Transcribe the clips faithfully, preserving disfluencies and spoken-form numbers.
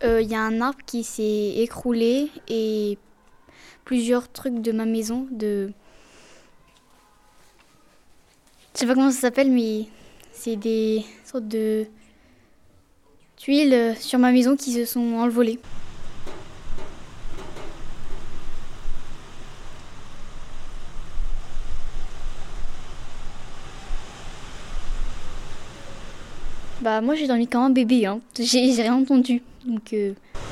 Euh, Il y a un arbre qui s'est écroulé et plusieurs trucs de ma maison, de... Je sais pas comment ça s'appelle, mais c'est des sortes de tuiles sur ma maison qui se sont envolées. Bah moi j'ai dormi comme un bébé, hein. J'ai, j'ai rien entendu. Donc euh...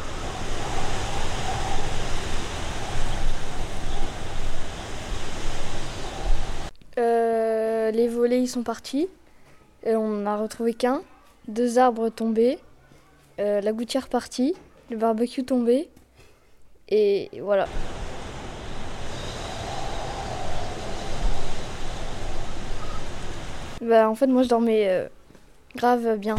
Euh, les volets ils sont partis. Et on n'a retrouvé qu'un. Deux arbres tombés. Euh, la gouttière partie. Le barbecue tombé. Et voilà. Bah en fait moi je dormais euh, grave bien.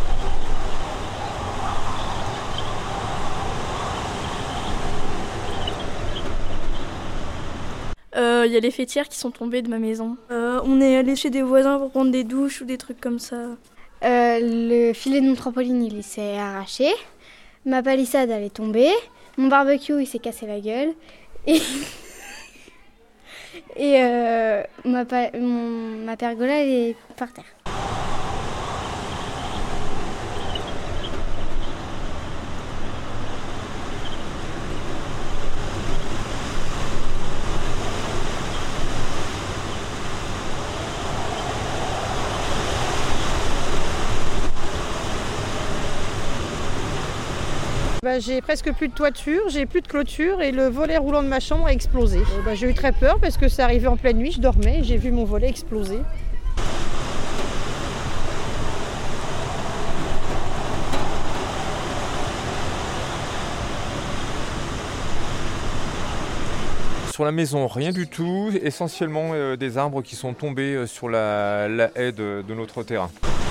Il euh, y a les fêtières qui sont tombées de ma maison. Euh, on est allé chez des voisins pour prendre des douches ou des trucs comme ça. Euh, le filet de mon trampoline il s'est arraché. Ma palissade elle est tombée. Mon barbecue il s'est cassé la gueule. Et, et euh, ma, pa... mon... ma pergola elle est par terre. Bah, j'ai presque plus de toiture, j'ai plus de clôture et le volet roulant de ma chambre a explosé. Euh, bah, j'ai eu très peur parce que c'est arrivé en pleine nuit, je dormais et j'ai vu mon volet exploser. Sur la maison, rien du tout, essentiellement euh, des arbres qui sont tombés euh, sur la, la haie de, de notre terrain.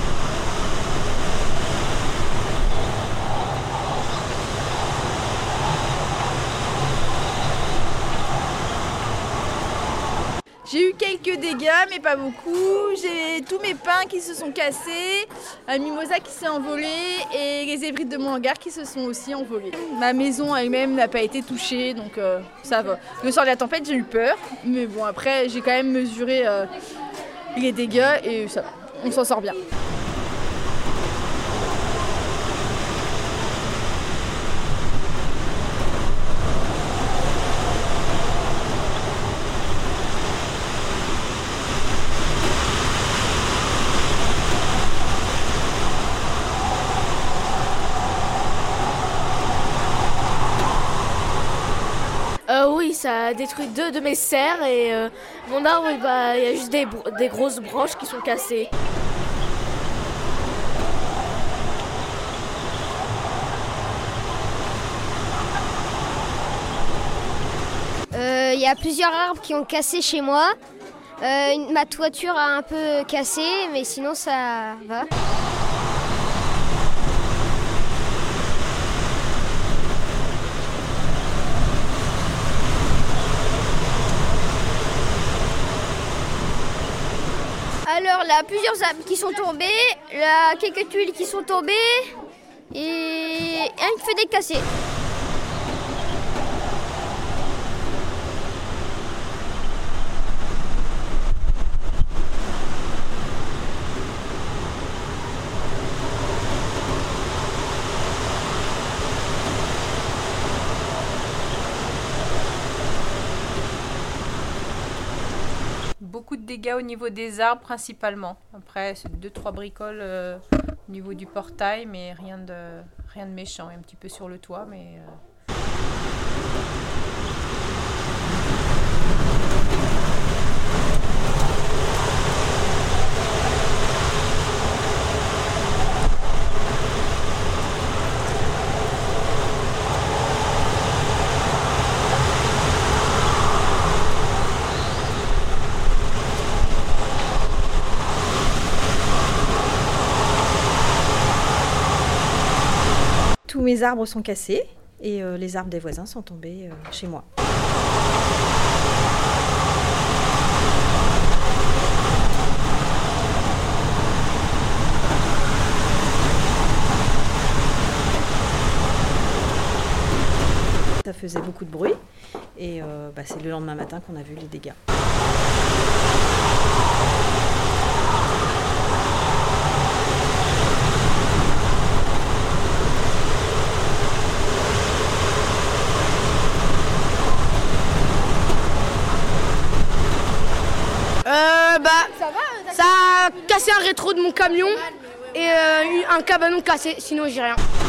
J'ai eu quelques dégâts, mais pas beaucoup. J'ai tous mes pins qui se sont cassés, un mimosa qui s'est envolé et les hébrides de mon hangar qui se sont aussi envolés. Ma maison elle-même n'a pas été touchée, donc euh, ça va. Le soir de la tempête, j'ai eu peur, mais bon, après, j'ai quand même mesuré euh, les dégâts et ça va. On s'en sort bien. Euh, oui, ça a détruit deux de mes serres et euh, mon arbre, bah, il y a juste des, des grosses branches qui sont cassées. Il euh, y a plusieurs arbres qui ont cassé chez moi. Euh, une, ma toiture a un peu cassé, mais sinon ça va. Alors là, plusieurs arbres qui sont tombés, là, quelques tuiles qui sont tombées et un fenêtre cassé. Beaucoup de dégâts au niveau des arbres principalement. Après, c'est deux trois bricoles euh, au niveau du portail, mais rien de, rien de méchant. Et un petit peu sur le toit, mais... Euh... Tous mes arbres sont cassés et euh, les arbres des voisins sont tombés euh, chez moi. beaucoup de bruit. Et euh, bah, c'est le lendemain matin qu'on a vu les dégâts. Euh, bah, ça, va, ça a cassé un rétro de mon camion et euh, un cabanon cassé, sinon j'ai rien.